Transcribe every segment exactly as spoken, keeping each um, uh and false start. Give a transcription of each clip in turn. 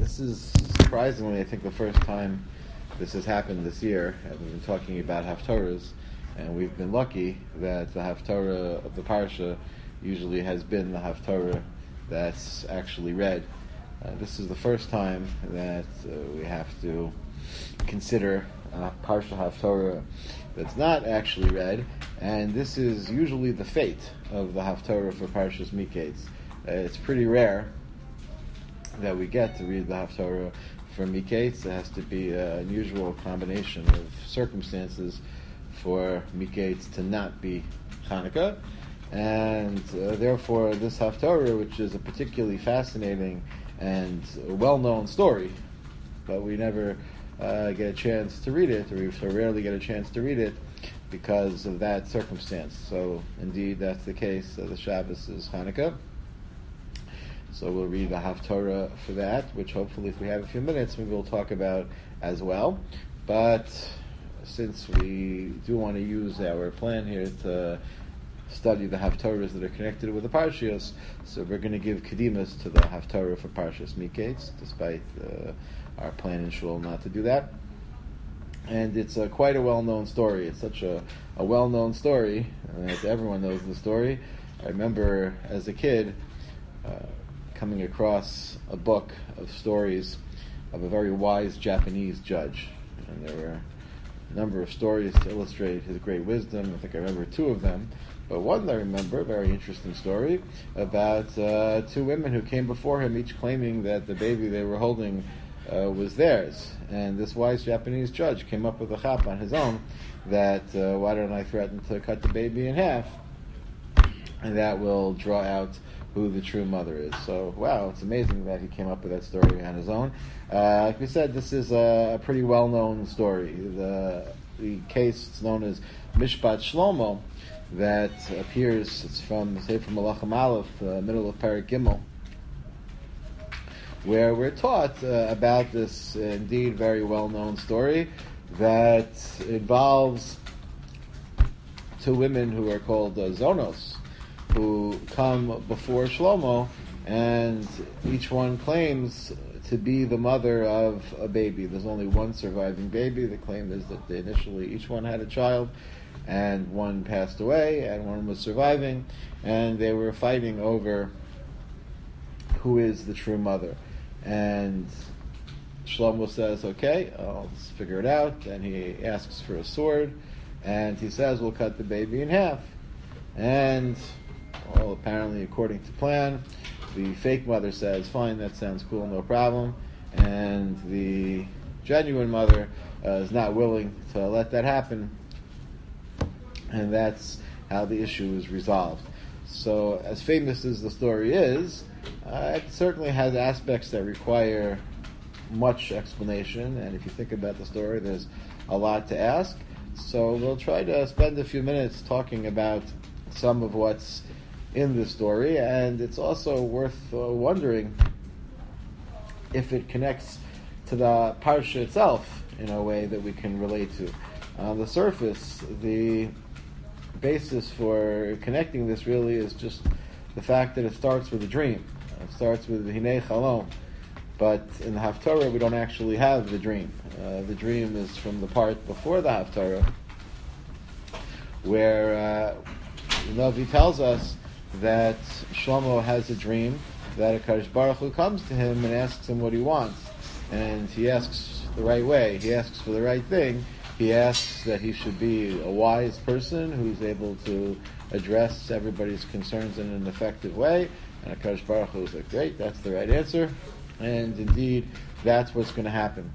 this is surprisingly, I think, the first time this has happened this year. We've been talking about Haftorahs, and we've been lucky that the Haftorah of the Parsha usually has been the Haftorah that's actually read. Uh, this is the first time that uh, we have to consider uh, Parsha Haftorah that's not actually read, and this is usually the fate of the Haftorah for Parshas Miketz. Uh, it's pretty rare that we get to read the Haftorah for Miketz. It has to be an unusual combination of circumstances for Miketz to not be Hanukkah, and uh, therefore this Haftorah, which is a particularly fascinating and well-known story, but we never uh, get a chance to read it, or we so rarely get a chance to read it because of that circumstance. So indeed that's the case. Uh, the Shabbos is Hanukkah. So we'll read the Haftorah for that, which hopefully if we have a few minutes, maybe we'll talk about as well. But since we do want to use our plan here to study the Haftorahs that are connected with the Parshios, so we're going to give Kedimas to the Haftorah for Parshas Miketz, despite uh, our plan in Shul not to do that. And it's uh, quite a well-known story. It's such a, a well-known story that everyone knows the story. I remember as a kid uh, coming across a book of stories of a very wise Japanese judge. And there were a number of stories to illustrate his great wisdom. I think I remember two of them. But one I remember, a very interesting story, about uh, two women who came before him, each claiming that the baby they were holding uh, was theirs. And this wise Japanese judge came up with a chap on his own that, uh, why don't I threaten to cut the baby in half? And that will draw out who the true mother is. So, wow, it's amazing that he came up with that story on his own. Uh, like we said, this is a, a pretty well-known story. The, the case is known as Mishpat Shlomo, that appears, it's from, say, from Malachim Aleph, uh, middle of Perek Gimel, where we're taught uh, about this uh, indeed very well-known story that involves two women who are called uh, Zonos, who come before Shlomo, and each one claims to be the mother of a baby. There's only one surviving baby. The claim is that they initially each one had a child, and one passed away, and one was surviving, and they were fighting over who is the true mother. And Shlomo says, okay, I'll just figure it out, and he asks for a sword, and he says, we'll cut the baby in half. And well, apparently, according to plan, the fake mother says, fine, that sounds cool, no problem. And the genuine mother uh, is not willing to let that happen. And that's how the issue is resolved. So, as famous as the story is, uh, it certainly has aspects that require much explanation. And if you think about the story, there's a lot to ask. So, we'll try to spend a few minutes talking about some of what's in the story, and it's also worth uh, wondering if it connects to the parsha itself in a way that we can relate to. On the surface, the basis for connecting this really is just the fact that it starts with a dream. It starts with Hinei Chalom, but in the Haftarah we don't actually have the dream. Uh, the dream is from the part before the Haftarah, where uh, the Navi tells us that Shlomo has a dream that HaKadosh Baruch Hu comes to him and asks him what he wants. And he asks the right way. He asks for the right thing. He asks that he should be a wise person who's able to address everybody's concerns in an effective way. And HaKadosh Baruch Hu is like, great, that's the right answer. And indeed, that's what's going to happen.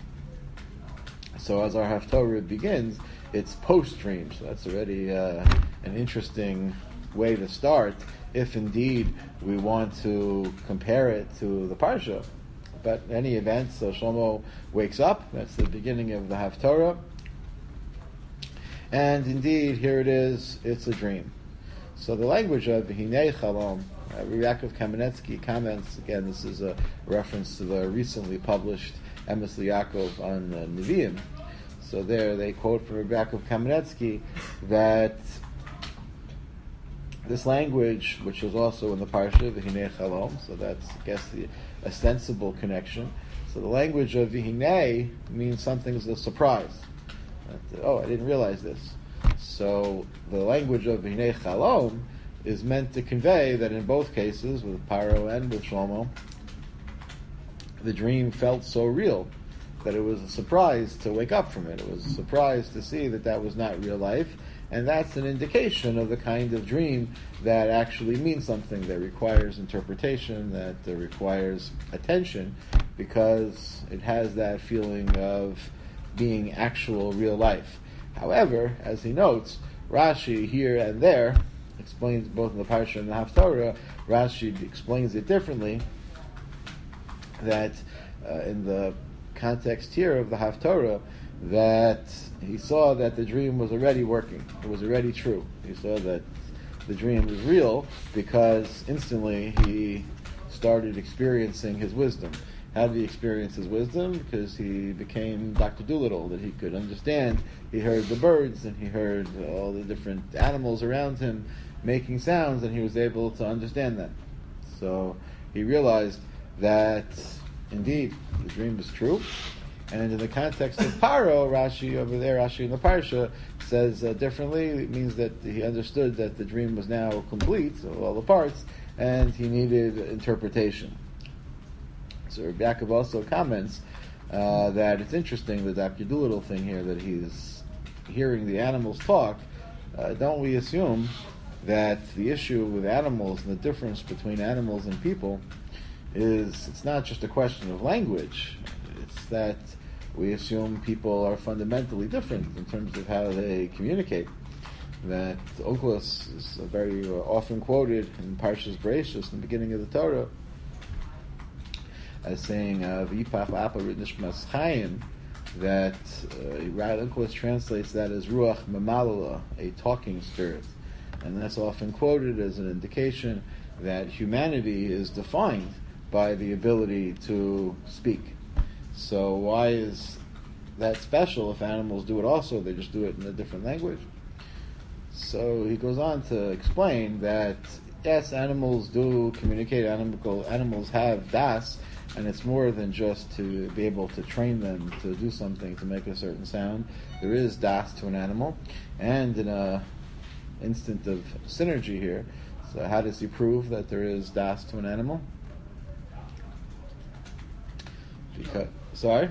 So as our Haftorah begins, it's post-dream. So that's already uh, an interesting way to start, if indeed we want to compare it to the Parsha. But in any event, so Shlomo wakes up. That's the beginning of the Haftarah. And indeed, here it is, it's a dream. So the language of Hinei Chalom, uh, Yaakov Kamenetsky comments, again, this is a reference to the recently published Emes Yaakov on uh, Nevi'im. So there they quote from Yaakov Kamenetsky that this language, which is also in the Parsha, the Hinei Chalom, so that's, I guess, the ostensible connection, So the language of Vihinei means something's a surprise. That, oh, I didn't realize this. So the language of Vihinei Chalom is meant to convey that in both cases, with Paro and with Shlomo, the dream felt so real that it was a surprise to wake up from it. It was a surprise to see that that was not real life, and that's an indication of the kind of dream that actually means something, that requires interpretation, that uh, requires attention, because it has that feeling of being actual real life. However, as he notes, Rashi here and there explains both in the Parsha and the Haftorah. Rashi explains it differently, that uh, in the context here of the Haftorah, that he saw that the dream was already working. It was already true. He saw that the dream was real because instantly he started experiencing his wisdom. How did he experience his wisdom? Because he became Doctor Dolittle, that he could understand. He heard the birds and he heard all the different animals around him making sounds, and he was able to understand them. So he realized that indeed the dream was true. And in the context of Paro, Rashi over there, Rashi in the Parsha, says uh, differently. It means that he understood that the dream was now complete, so all the parts, and he needed interpretation. So Rabbi Yaakov also comments uh, that it's interesting, the Doctor Dolittle thing here, that he's hearing the animals talk. Uh, don't we assume that the issue with animals and the difference between animals and people is, it's not just a question of language. It's that we assume people are fundamentally different in terms of how they communicate. That Onkelos is very often quoted in Parshas Bereishis, in the beginning of the Torah, as saying, "V'yipach Apa Nishmas Chayim," that uh, Onkelos translates that as Ruach Mamalala, a talking spirit. And that's often quoted as an indication that humanity is defined by the ability to speak. So why is that special if animals do it also? They just do it in a different language. So he goes on to explain that yes, animals do communicate. Animal, animals have das, and it's more than just to be able to train them to do something to make a certain sound. There is das to an animal, and in a instant of synergy here. So how does he prove that there is das to an animal? Because, sorry?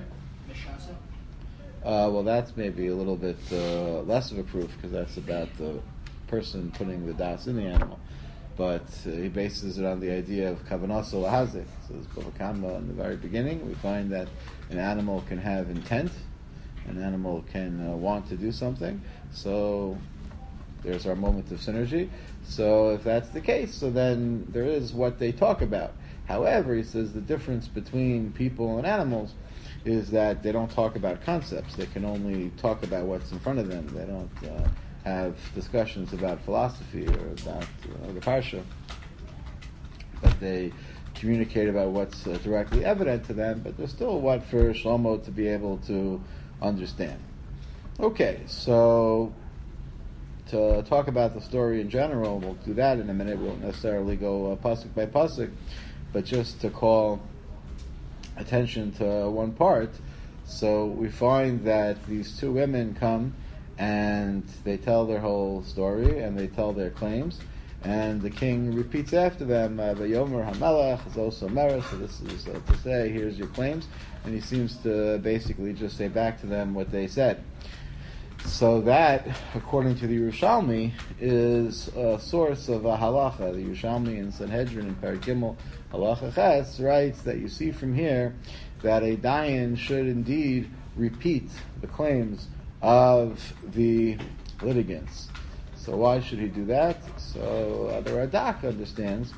Uh, well, that's maybe a little bit uh, less of a proof, because that's about the person putting the das in the animal. But uh, he bases it on the idea of kavanasa lahazik. So this Bava in the very beginning, we find that an animal can have intent, an animal can uh, want to do something. So there's our moment of synergy. So if that's the case, so then there is what they talk about. However, he says the difference between people and animals is that they don't talk about concepts. They can only talk about what's in front of them. They don't uh, have discussions about philosophy or about uh, the Parsha. But they communicate about what's uh, directly evident to them, but there's still what for Shlomo to be able to understand. Okay, so to talk about the story in general, we'll do that in a minute. We won't necessarily go uh, pasuk by pasuk, but just to call attention to one part. So we find that these two women come and they tell their whole story and they tell their claims, and the king repeats after them, "Vayomer Hamelech is also Meres." So this is uh, to say, here's your claims, and he seems to basically just say back to them what they said. So that, according to the Yerushalmi, is a source of a halacha. The Yerushalmi in Sanhedrin in Perek Gimel Halacha Ches writes that you see from here that a dayan should indeed repeat the claims of the litigants. So why should he do that? So uh, the Radak understands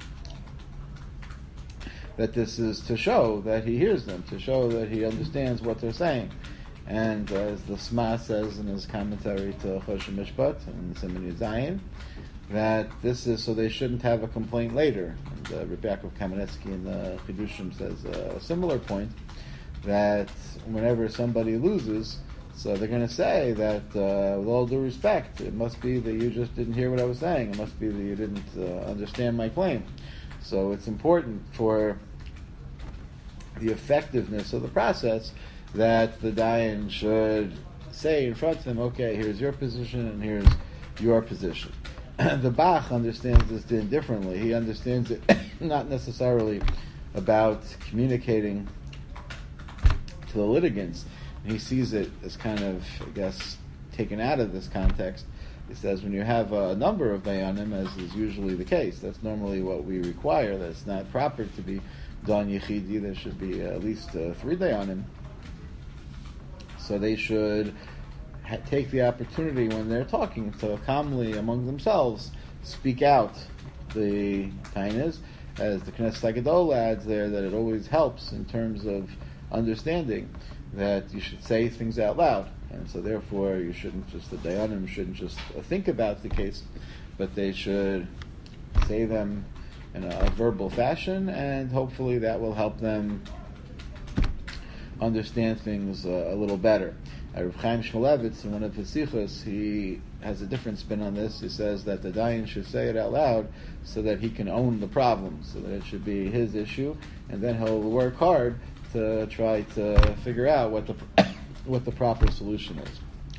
that this is to show that he hears them, to show that he understands what they're saying. And uh, as the Sma says in his commentary to Choshen Mishpat and Siman Zayin, that this is so they shouldn't have a complaint later. And uh, Rabbi Yaakov Kamenetsky in the Chidushim says a similar point, that whenever somebody loses, so they're going to say that, uh, with all due respect, it must be that you just didn't hear what I was saying. It must be that you didn't uh, understand my claim. So it's important for the effectiveness of the process, that the Dayan should say in front of him, okay, here's your position and here's your position. The Bach understands this din differently. He understands it not necessarily about communicating to the litigants. He sees it as kind of, I guess, taken out of this context. He says when you have a number of dayanim, as is usually the case, that's normally what we require. That's not proper to be dan yechidi. There should be at least uh, three dayanim. So they should ha- take the opportunity when they're talking to calmly among themselves speak out the tainas. As the Knesset Gadol adds there, that it always helps in terms of understanding that you should say things out loud. And so therefore you shouldn't just, the dayanim shouldn't just think about the case, but they should say them in a, a verbal fashion, and hopefully that will help them understand things uh, a little better. Uh, Reb Chaim Shmulevitz, in one of his sichos, he has a different spin on this. He says that the dayan should say it out loud so that he can own the problem, so that it should be his issue, and then he'll work hard to try to figure out what the what the proper solution is.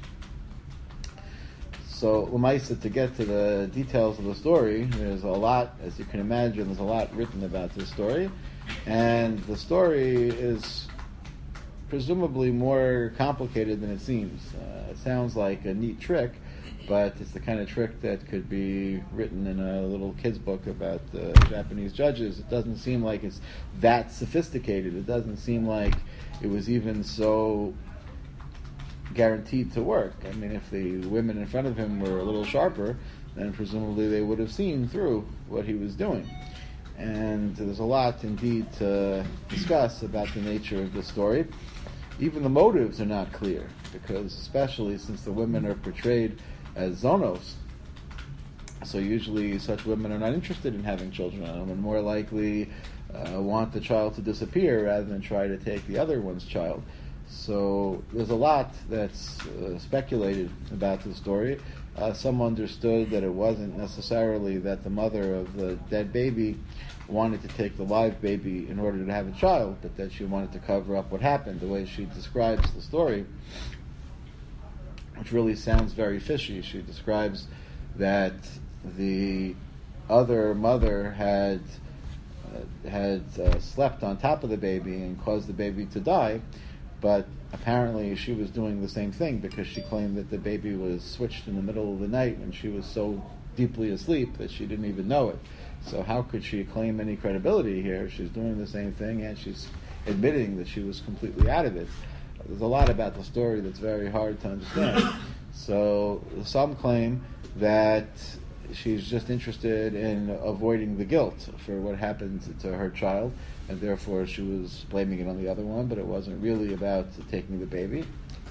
So, Lamaisa, to get to the details of the story, there's a lot, as you can imagine, there's a lot written about this story, and the story is presumably more complicated than it seems. Uh, it sounds like a neat trick, but it's the kind of trick that could be written in a little kid's book about uh, Japanese judges. It doesn't seem like it's that sophisticated. It doesn't seem like it was even so guaranteed to work. I mean, if the women in front of him were a little sharper, then presumably they would have seen through what he was doing. And there's a lot indeed to discuss about the nature of the story. Even the motives are not clear, because especially since the women are portrayed as zonos, so usually such women are not interested in having children and more likely uh, want the child to disappear rather than try to take the other one's child. So there's a lot that's uh, speculated about the story. Uh, some understood that it wasn't necessarily that the mother of the dead baby wanted to take the live baby in order to have a child, but that she wanted to cover up what happened, the way she describes the story, which really sounds very fishy. She describes that the other mother had uh, had uh, slept on top of the baby and caused the baby to die, but apparently she was doing the same thing because she claimed that the baby was switched in the middle of the night when she was so deeply asleep that she didn't even know it. So how could she claim any credibility here? She's doing the same thing and she's admitting that she was completely out of it. There's a lot about the story that's very hard to understand. So some claim that she's just interested in avoiding the guilt for what happened to her child, and therefore she was blaming it on the other one, but it wasn't really about taking the baby.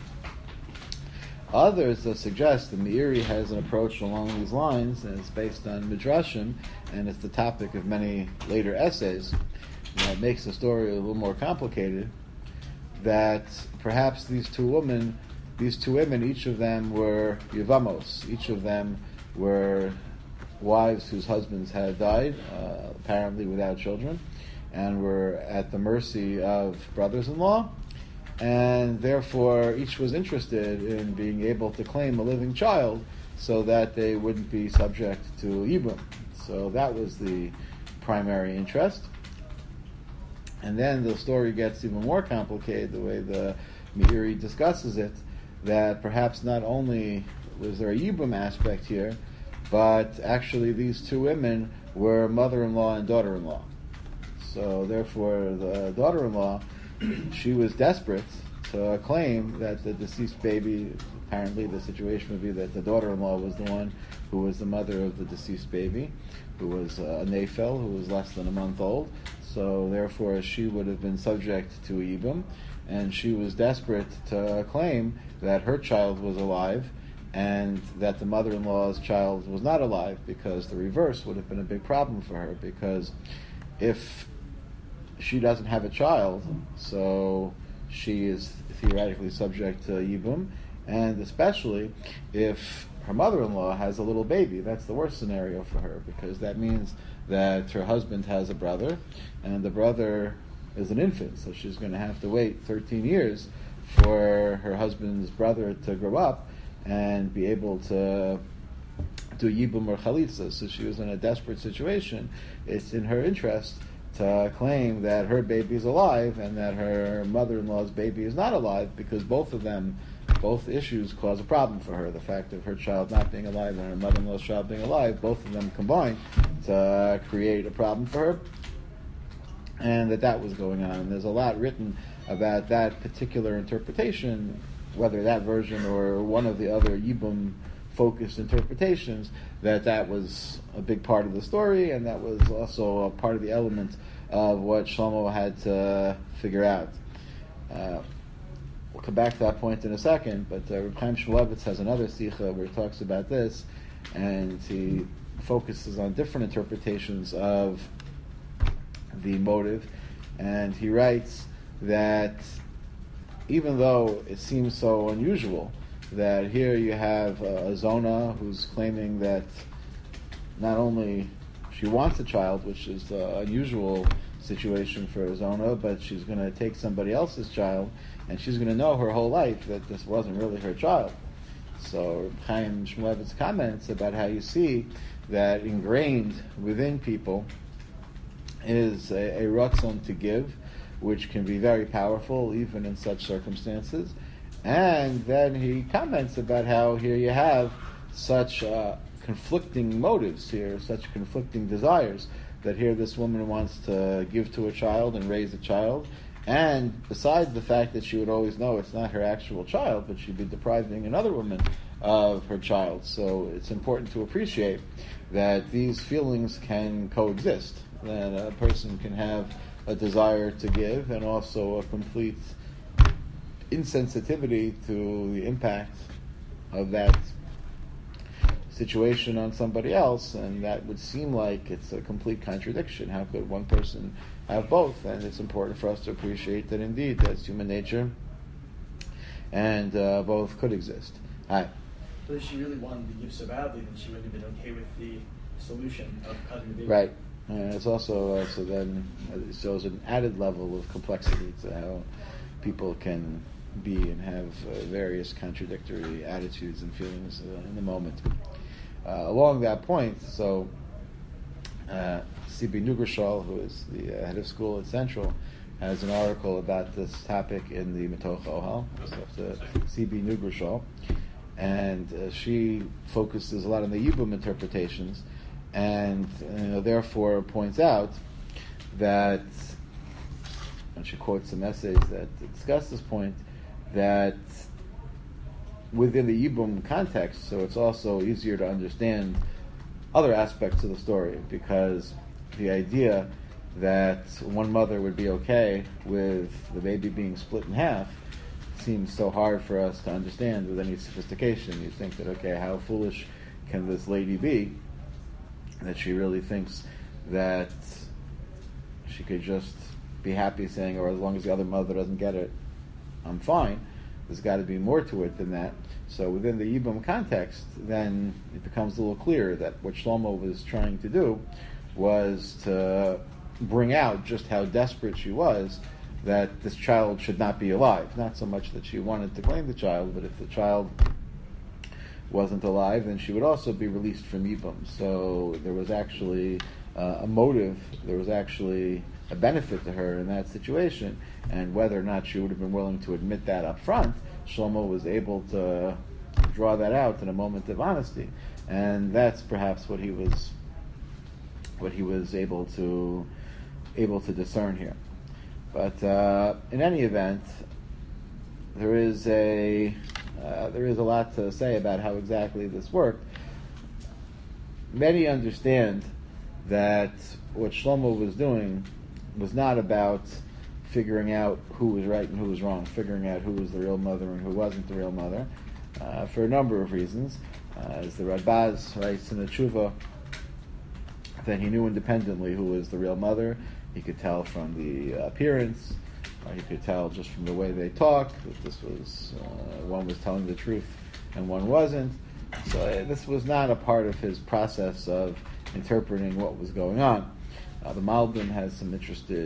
Others uh, suggest that Meiri has an approach along these lines, and it's based on Midrashim, and it's the topic of many later essays. That makes the story a little more complicated, that perhaps these two women, these two women, each of them were Yevamos, each of them were wives whose husbands had died, uh, apparently without children, and were at the mercy of brothers-in-law, and therefore each was interested in being able to claim a living child so that they wouldn't be subject to Yibum. So that was the primary interest. And then the story gets even more complicated, the way the Meiri discusses it, that perhaps not only was there a Yibum aspect here, but actually these two women were mother-in-law and daughter-in-law. So therefore the daughter-in-law, she was desperate to claim that the deceased baby, apparently the situation would be that the daughter-in-law was the one who was the mother of the deceased baby, who was a nefel, who was less than a month old. So therefore she would have been subject to Yibum, and she was desperate to claim that her child was alive and that the mother-in-law's child was not alive, because the reverse would have been a big problem for her, because if she doesn't have a child, so she is theoretically subject to Yibum, and especially if her mother-in-law has a little baby, that's the worst scenario for her, because that means that her husband has a brother, and the brother is an infant, so she's going to have to wait thirteen years for her husband's brother to grow up and be able to do yibum or chalitza. So she was in a desperate situation. It's in her interest to claim that her baby is alive and that her mother-in-law's baby is not alive, because both of them, both issues cause a problem for her. The fact of her child not being alive and her mother-in-law's child being alive, both of them combine to create a problem for her, and that that was going on. And there's a lot written about that particular interpretation, whether that version or one of the other Yibum focused interpretations, that that was a big part of the story, and that was also a part of the element of what Shlomo had to figure out. Uh, we'll come back to that point in a second, but uh, Reb Chaim Shmulevitz has another sicha where he talks about this, and he focuses on different interpretations of the motive, and he writes that even though it seems so unusual that here you have uh, a Zona who's claiming that not only she wants a child, which is an unusual situation for a Zona, but she's going to take somebody else's child, and she's going to know her whole life that this wasn't really her child. So Chaim Shmulevitz comments about how you see that ingrained within people is a, a ratzon to give, which can be very powerful even in such circumstances. And then he comments about how here you have such uh, conflicting motives here, such conflicting desires, that here this woman wants to give to a child and raise a child, and besides the fact that she would always know it's not her actual child, but she'd be depriving another woman of her child. So it's important to appreciate that these feelings can coexist, that a person can have a desire to give and also a complete insensitivity to the impact of that situation on somebody else, and that would seem like it's a complete contradiction. How could one person have both? And it's important for us to appreciate that indeed that's human nature, and uh, both could exist. Hi. But if she really wanted to give so badly, then she wouldn't have been okay with the solution of cutting the baby. Right. And it's also uh, so then it shows an added level of complexity to how people can be and have uh, various contradictory attitudes and feelings uh, in the moment. Uh, along that point, so uh, C B Nugershal, who is the uh, head of school at Central, has an article about this topic in the Metoch Ohel, so C B Nugershal, and uh, she focuses a lot on the Yibum interpretations, and you know, therefore points out that, and she quotes some essays that discuss this point, that within the Yibum context, so it's also easier to understand other aspects of the story, because the idea that one mother would be okay with the baby being split in half seems so hard for us to understand with any sophistication. You think that, okay, how foolish can this lady be that she really thinks that she could just be happy saying, or as long as the other mother doesn't get it, I'm fine. There's got to be more to it than that. So within the Yibum context, then it becomes a little clearer that what Shlomo was trying to do was to bring out just how desperate she was, that this child should not be alive. Not so much that she wanted to claim the child, but if the child wasn't alive, then she would also be released from Yibum. So there was actually uh, a motive, there was actually a benefit to her in that situation, and whether or not she would have been willing to admit that up front, Shlomo was able to draw that out in a moment of honesty, and that's perhaps what he was what he was able to able to discern here. But uh, in any event, there is a uh, there is a lot to say about how exactly this worked. Many understand that what Shlomo was doing was not about figuring out who was right and who was wrong, figuring out who was the real mother and who wasn't the real mother, uh, for a number of reasons. Uh, as the Radbaz writes in the Tshuva, that he knew independently who was the real mother. He could tell from the appearance, or he could tell just from the way they talked, that this was, uh, one was telling the truth and one wasn't. So uh, this was not a part of his process of interpreting what was going on. Uh, the Malbim has some interesting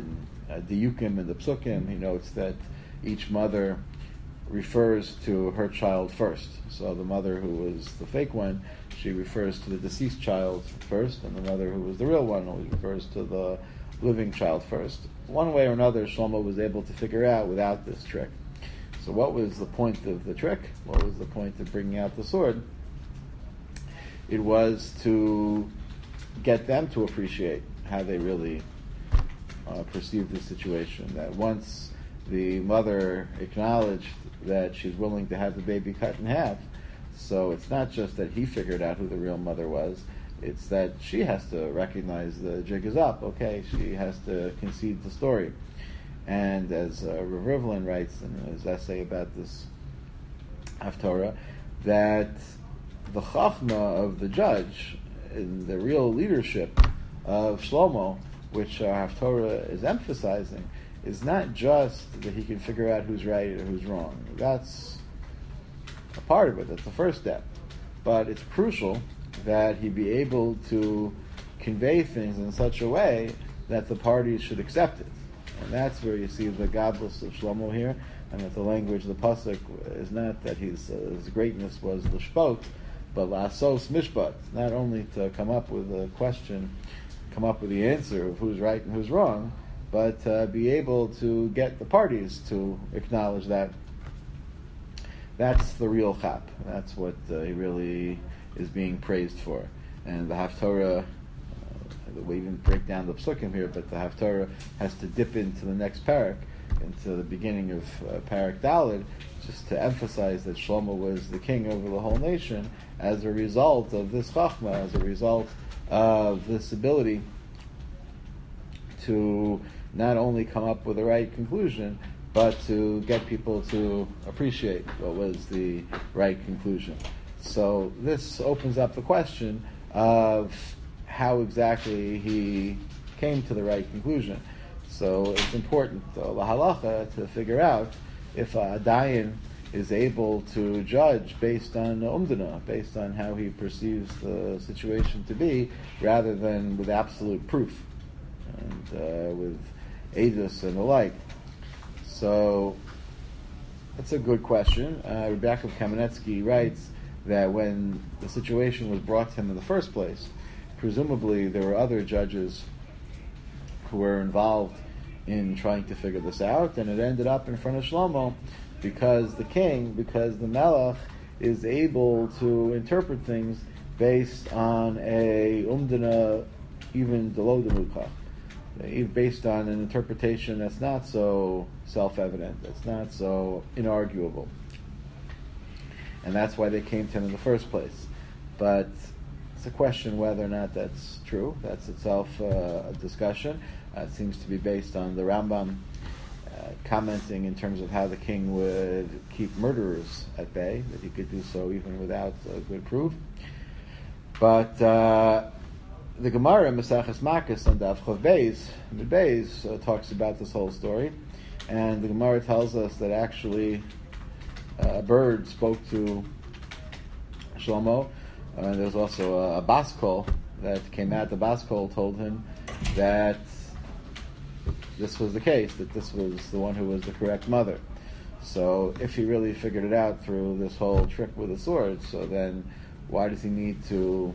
uh, diukim and the psukim, he notes that each mother refers to her child first. So the mother who was the fake one, she refers to the deceased child first, and the mother who was the real one always refers to the living child first. One way or another, Shlomo was able to figure out without this trick. So what was the point of the trick? What was the point of bringing out the sword? It was to get them to appreciate how they really uh, perceive the situation. That once the mother acknowledged that she's willing to have the baby cut in half, so it's not just that he figured out who the real mother was, it's that she has to recognize the jig is up. Okay, she has to concede the story. And as uh, Rav Rivlin writes in his essay about this Haftorah, that the chachma of the judge and the real leadership of Shlomo, which our Haftorah is emphasizing, is not just that he can figure out who's right or who's wrong. That's a part of it. That's the first step. But it's crucial that he be able to convey things in such a way that the parties should accept it. And that's where you see the godless of Shlomo here, and that the language of the pasuk is not that his, uh, his greatness was l'shpot, but la'asos mishpat, not only to come up with a question, come up with the answer of who's right and who's wrong, but uh, be able to get the parties to acknowledge that. That's the real chap. That's what uh, he really is being praised for. And the Haftorah, uh, we even break down the psukim here, but the Haftorah has to dip into the next parak, into the beginning of uh, parak Daled, just to emphasize that Shlomo was the king over the whole nation as a result of this chachma, as a result of this ability to not only come up with the right conclusion, but to get people to appreciate what was the right conclusion. So this opens up the question of how exactly he came to the right conclusion. So it's important, the halacha, to figure out if a dayan is able to judge based on umdana, based on how he perceives the situation to be, rather than with absolute proof and uh, with edus and the like. So that's a good question. Uh, Rebekah Kamenetsky writes that when the situation was brought to him in the first place, presumably there were other judges who were involved in trying to figure this out, and it ended up in front of Shlomo because the king, because the melech is able to interpret things based on a umdana, even delo demukach, based on an interpretation that's not so self-evident, that's not so inarguable. And that's why they came to him in the first place. But it's a question whether or not that's true. That's itself uh, a discussion. Uh, it seems to be based on the Rambam uh, commenting in terms of how the king would keep murderers at bay, that he could do so even without uh, good proof. But uh, the Gemara, Maseches Makos, on Daf Chav Beis, Mid Beis, uh, talks about this whole story. And the Gemara tells us that actually uh, a bird spoke to Shlomo. Uh, there was also a, a bas kol that came out. The bas kol told him that this was the case, that this was the one who was the correct mother. So if he really figured it out through this whole trick with the sword, so then why does he need to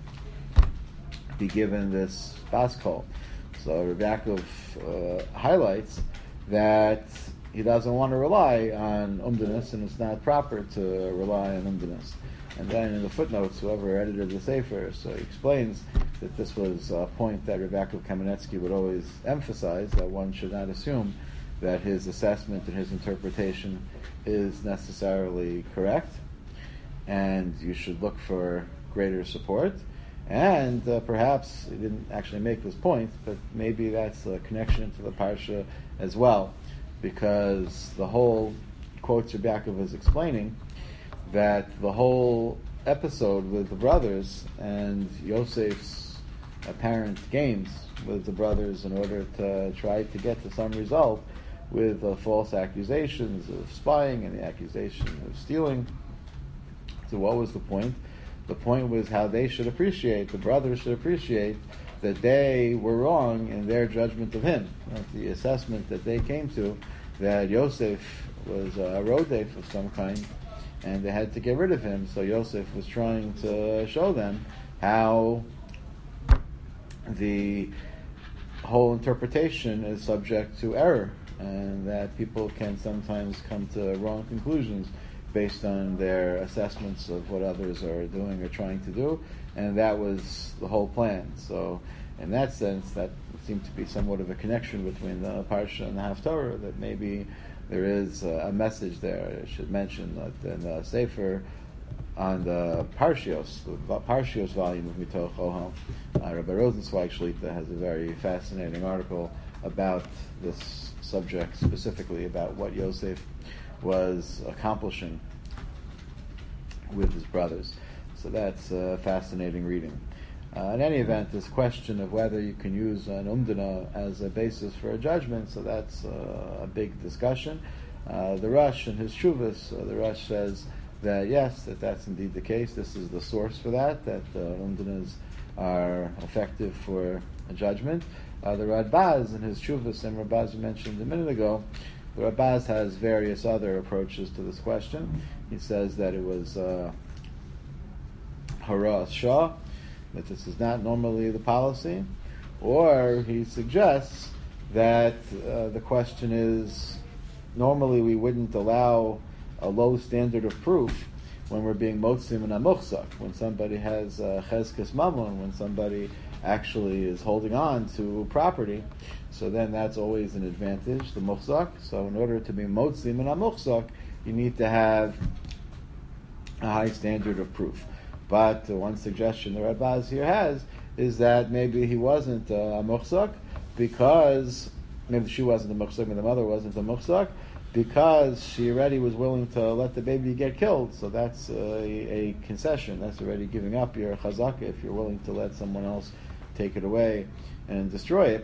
be given this bas kol? So Reb Yaakov uh, highlights that he doesn't want to rely on umdanis, and it's not proper to rely on umdanis. And then in the footnotes, whoever edited the Sefer, so he explains that this was a point that Reb Yaakov Kamenetsky would always emphasize, that one should not assume that his assessment and his interpretation is necessarily correct, and you should look for greater support. And uh, perhaps he didn't actually make this point, but maybe that's a connection to the Parsha as well, because the whole, quotes Reb Yaakov is explaining, that the whole episode with the brothers and Yosef's apparent games with the brothers in order to try to get to some result with uh, false accusations of spying and the accusation of stealing. So what was the point? The point was how they should appreciate, the brothers should appreciate that they were wrong in their judgment of him. Right? The assessment that they came to, that Yosef was a rodef of some kind, and they had to get rid of him. So Yosef was trying to show them how the whole interpretation is subject to error, and that people can sometimes come to wrong conclusions based on their assessments of what others are doing or trying to do, and that was the whole plan. So in that sense, that seemed to be somewhat of a connection between the Parsha and the Haftorah, that maybe there is a message there. I should mention that in the Sefer, on the Parshios, the Parshios volume of Mitoch Ohel, uh, Rabbi Rosenzweig Shlita has a very fascinating article about this subject, specifically about what Yosef was accomplishing with his brothers. So that's uh, fascinating reading. Uh, in any event, this question of whether you can use an umdana as a basis for a judgment, so that's uh, a big discussion. Uh, the Rush in his Shuvas, uh, the Rush says that yes, that that's indeed the case. This is the source for that, that uh, umdanas are effective for a judgment. Uh, the Radbaz in his Shuvas, and Radbaz you mentioned a minute ago, the Radbaz has various other approaches to this question. He says that it was uh, Hara Shah, that this is not normally the policy, or he suggests that uh, the question is, normally we wouldn't allow a low standard of proof when we're being motzim and amuchzak, when somebody has uh, chezkes mamon, when somebody actually is holding on to property, so then that's always an advantage, the muchzak. So in order to be motzim and amuchzak, you need to have a high standard of proof. But uh, one suggestion the Radbaz here has is that maybe he wasn't uh, a muchzak because, maybe she wasn't a muchzak, maybe the mother wasn't a muchzak, because she already was willing to let the baby get killed. So that's uh, a, a concession. That's already giving up your chazaka if you're willing to let someone else take it away and destroy it.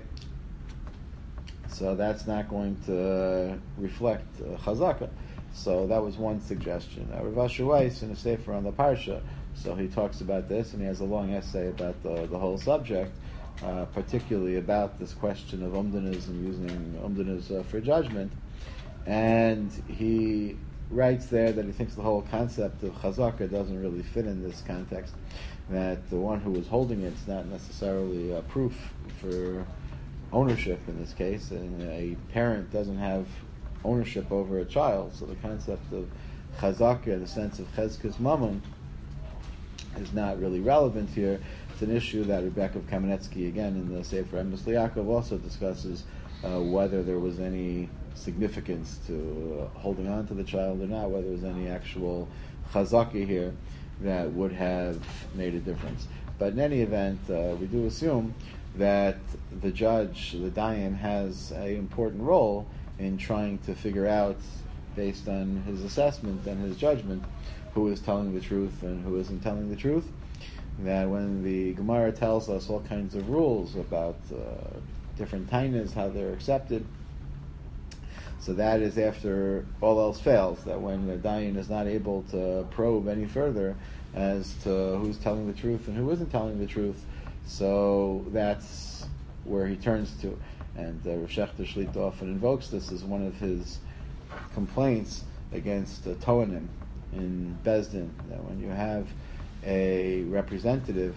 So that's not going to reflect uh, chazaka. So that was one suggestion. Uh, Rav Asher Weiss in a sefer on the Parsha, so he talks about this, and he has a long essay about the, the whole subject, uh, particularly about this question of umdanas and using umdanas uh, for judgment. And he writes there that he thinks the whole concept of chazaka doesn't really fit in this context, that the one who is holding it is not necessarily a proof for ownership in this case, and a parent doesn't have ownership over a child, so the concept of chazaka in the sense of chezkes mamon is not really relevant here. It's an issue that Rebecca Kamenetsky, again in the Sefer Emes Liakov, also discusses uh, whether there was any significance to uh, holding on to the child or not, whether there was any actual chazaka here that would have made a difference. But in any event, uh, we do assume that the judge, the dayan, has an important role in trying to figure out, based on his assessment and his judgment, who is telling the truth and who isn't telling the truth. That when the Gemara tells us all kinds of rules about uh, different tainas, how they're accepted, so that is after all else fails, that when the dayan is not able to probe any further as to who's telling the truth and who isn't telling the truth, so that's where he turns to. And uh, Rav Shechter Shlita often invokes this as one of his complaints against uh, Toanim in Bezdin, that when you have a representative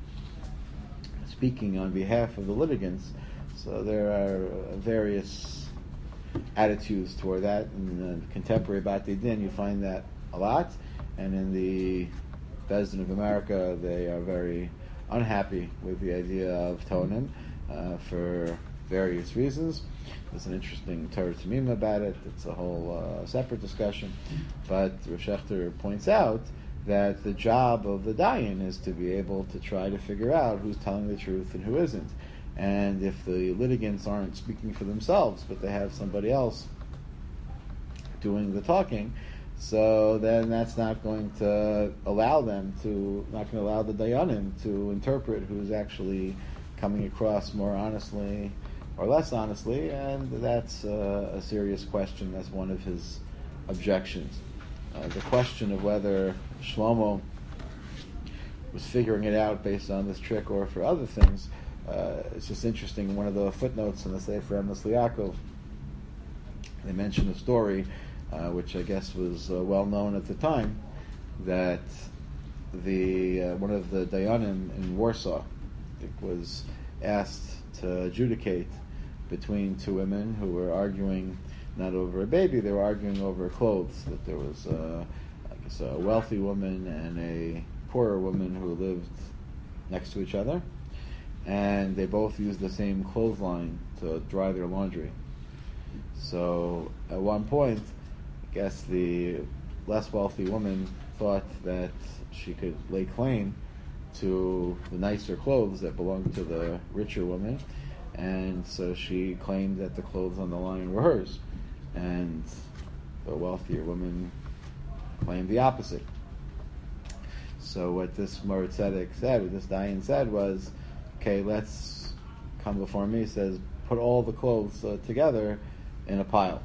speaking on behalf of the litigants, so there are uh, various attitudes toward that. In the contemporary Batei Din, you find that a lot, and in the Bezdin of America, they are very unhappy with the idea of Toanim uh, for various reasons. There's an interesting Torah Tamima about it. It's a whole uh, separate discussion. But Rav Shechter points out that the job of the dayan is to be able to try to figure out who's telling the truth and who isn't. And if the litigants aren't speaking for themselves, but they have somebody else doing the talking, so then that's not going to allow them to, not going to allow the dayanim to interpret who's actually coming across more honestly or less honestly, and that's uh, a serious question. That's one of his objections. Uh, the question of whether Shlomo was figuring it out based on this trick or for other things, uh, it's just interesting. In one of the footnotes in the Sefer Emes Liakov, they mention a story, uh, which I guess was uh, well known at the time, that the uh, one of the Dayanim in Warsaw, I think, was asked to adjudicate between two women who were arguing not over a baby, they were arguing over clothes. That there was, uh, I guess, a wealthy woman and a poorer woman who lived next to each other, and they both used the same clothesline to dry their laundry. So at one point, I guess the less wealthy woman thought that she could lay claim to the nicer clothes that belonged to the richer woman, and so she claimed that the clothes on the line were hers, and the wealthier woman claimed the opposite. So what this Moritz Tzedek said, what this Dayan said was, okay, let's come before me. He says, put all the clothes uh, together in a pile,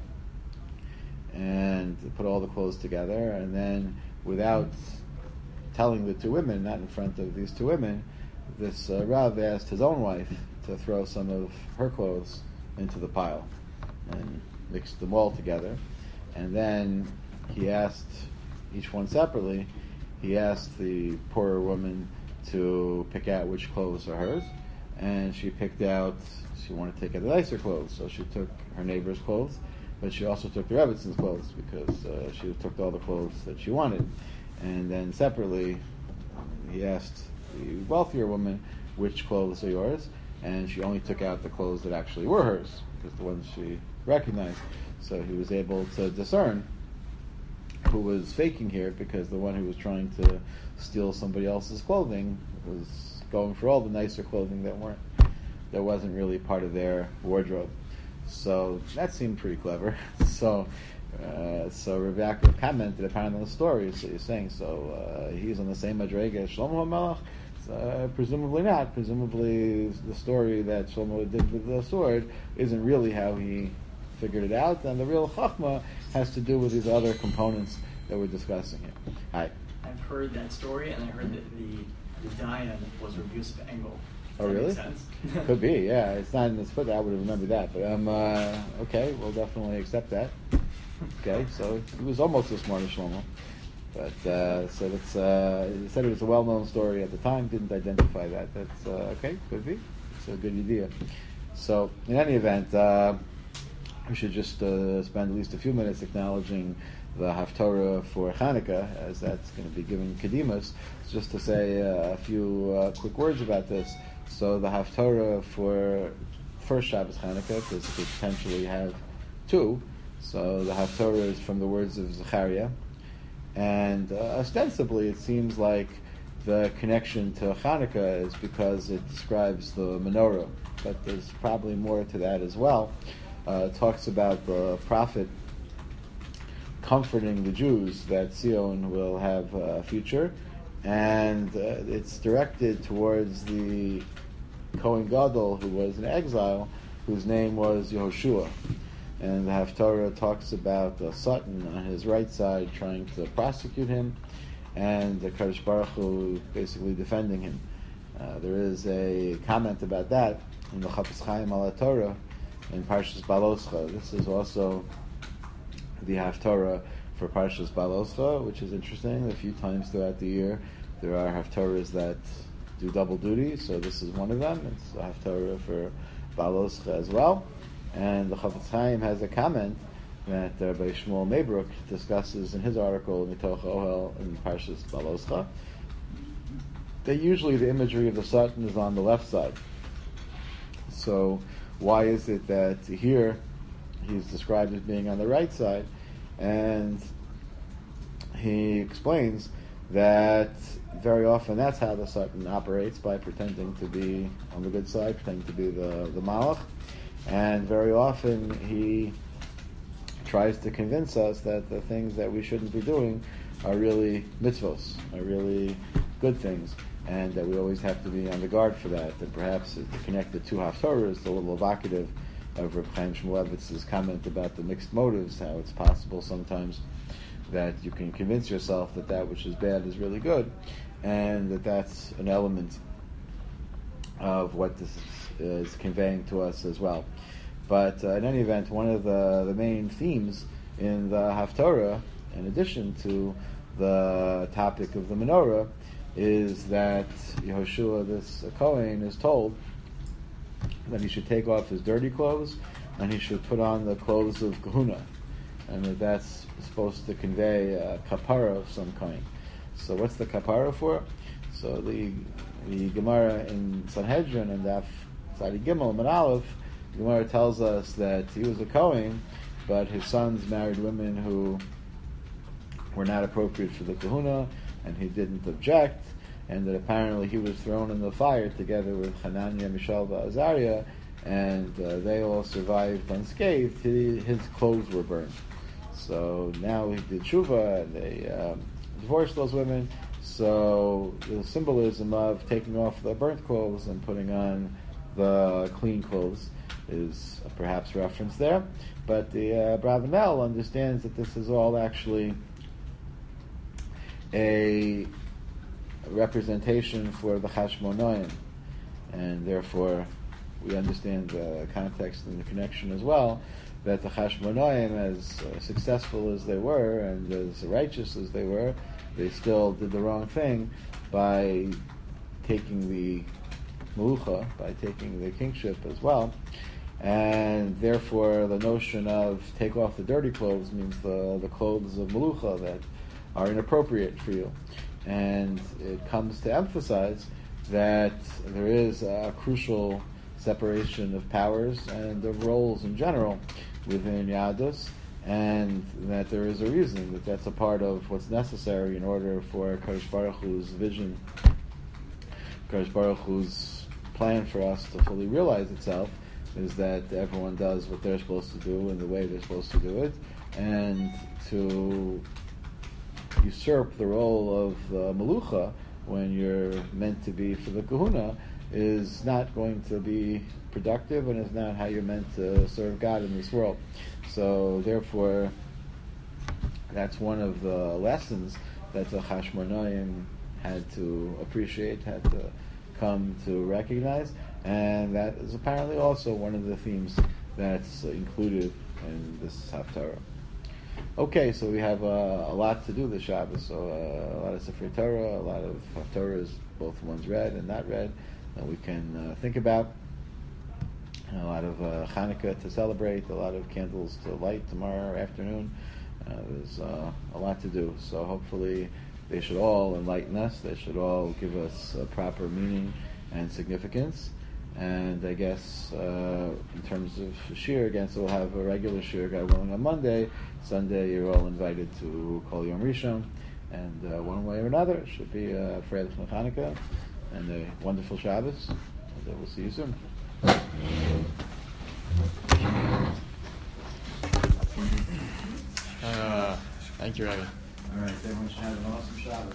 and put all the clothes together, and then without telling the two women, not in front of these two women, this uh, Rav asked his own wife to throw some of her clothes into the pile and mixed them all together. And then he asked each one separately, he asked the poorer woman to pick out which clothes are hers, and she picked out, she wanted to take out the nicer clothes, so she took her neighbor's clothes, but she also took the Rebbitzon's clothes, because uh, she took all the clothes that she wanted. And then separately, he asked the wealthier woman, which clothes are yours? And she only took out the clothes that actually were hers, because the ones she recognized. So he was able to discern who was faking here, because the one who was trying to steal somebody else's clothing was going for all the nicer clothing that weren't, that wasn't really part of their wardrobe. So that seemed pretty clever. So uh, so Rav Yaakov commented apparently on the story. So you're saying, so uh, he's on the same madrega as Shlomo HaMelech? Uh, presumably not. Presumably the story that Shlomo did with the sword isn't really how he figured it out, and the real chachma has to do with these other components that we're discussing here. Hi. I've heard that story, and I heard that the, the Dayan was Rav Yosef Engel. Does Oh, that really? make sense? Could be, yeah. It's not in this foot. I would have remembered that, but um, uh, okay, we'll definitely accept that. Okay, so it was almost as smart as Shlomo, but uh, so that's. Uh, he said it was a well-known story at the time. Didn't identify that. That's uh, okay. Could be. It's a good idea. So, in any event, uh, we should just uh, spend at least a few minutes acknowledging the Haftorah for Hanukkah, as that's going to be given Kedimus. Just to say uh, a few uh, quick words about this. So the Haftorah for first Shabbos Hanukkah, because we potentially have two. So the Haftorah is from the words of Zechariah, and uh, ostensibly it seems like the connection to Hanukkah is because it describes the menorah, but there's probably more to that as well. Uh, it talks about the prophet comforting the Jews that Zion will have a future, and uh, it's directed towards the Kohen Gadol who was in exile, whose name was Yehoshua. And the Haftarah talks about the Satan on his right side trying to prosecute him, and the Kadosh Baruch Hu basically defending him. Uh, there is a comment about that in the Chafetz Chaim al Torah in Parshas Baloscha. This is also the Haftarah for Parshas Baloscha, which is interesting. A few times throughout the year, there are Haftarahs that do double duty, so this is one of them. It's a Haftarah for Baloscha as well. And the Chafetz Chaim has a comment that uh, by Shmuel Maybrook discusses in his article Mitoch Ohel in Parshas Baloscha, that usually the imagery of the Satan is on the left side. So why is it that here he's described as being on the right side? And he explains that very often that's how the Satan operates, by pretending to be on the good side, pretending to be the, the Malach. And very often he tries to convince us that the things that we shouldn't be doing are really mitzvos, are really good things, and that we always have to be on the guard for that. And perhaps to connect the two Haftorahs, a little evocative of Reb Chaim Shmulevitz's comment about the mixed motives, how it's possible sometimes that you can convince yourself that that which is bad is really good, and that that's an element of what this is, is conveying to us as well. But uh, in any event, one of the, the main themes in the Haftorah, in addition to the topic of the menorah, is that Yehoshua, this Kohen, is told that he should take off his dirty clothes and he should put on the clothes of Kahuna, and that that's supposed to convey a kapara of some kind. So what's the kapara for? So the the Gemara in Sanhedrin and Daf Tzadi Gimel and Aleph, the Gemara tells us that he was a Kohen, but his sons married women who were not appropriate for the kahuna, and he didn't object, and that apparently he was thrown in the fire together with Hananiah, Mishael, and Azariah, and uh, they all survived unscathed. He, his clothes were burned. So now he did tshuva, and they um, divorced those women. So the symbolism of taking off the burnt clothes and putting on the clean clothes is uh, perhaps referenced there. But the uh, Bravanel understands that this is all actually a representation for the Chashmonaim, and therefore we understand the context and the connection as well, that the Chashmonaim, as uh, successful as they were and as righteous as they were, they still did the wrong thing by taking the Melucha, by taking the kingship as well, and therefore the notion of take off the dirty clothes means the, the clothes of Melucha that are inappropriate for you. And it comes to emphasize that there is a crucial separation of powers and of roles in general within Yadus, and that there is a reason that that's a part of what's necessary in order for Kadosh Baruch Hu's vision, Kadosh Baruch Hu's plan for us to fully realize itself, is that everyone does what they're supposed to do in the way they're supposed to do it, and to usurp the role of the Melucha when you're meant to be for the Kahuna is not going to be productive, and is not how you're meant to serve God in this world. So therefore, that's one of the lessons that the Chashmonaim had to appreciate, had to come to recognize, and that is apparently also one of the themes that's included in this Haftarah. Okay, so we have uh, a lot to do this Shabbos, so uh, a lot of Sefer Torah, a lot of Haftarahs, both ones read and not read, that we can uh, think about. A lot of uh, Hanukkah to celebrate, a lot of candles to light tomorrow afternoon. Uh, there's uh, a lot to do, so hopefully they should all enlighten us, they should all give us a proper meaning and significance. And I guess uh, in terms of shir, again, so we'll have a regular shir, God willing, on Monday. Sunday, you're all invited to Kol Yom Rishon, and uh, one way or another, it should be a Freilich Hanukkah and a wonderful Shabbos. And uh, we'll see you soon. Uh, thank you, Rabbi. All right, everyone should have an awesome Shabbos.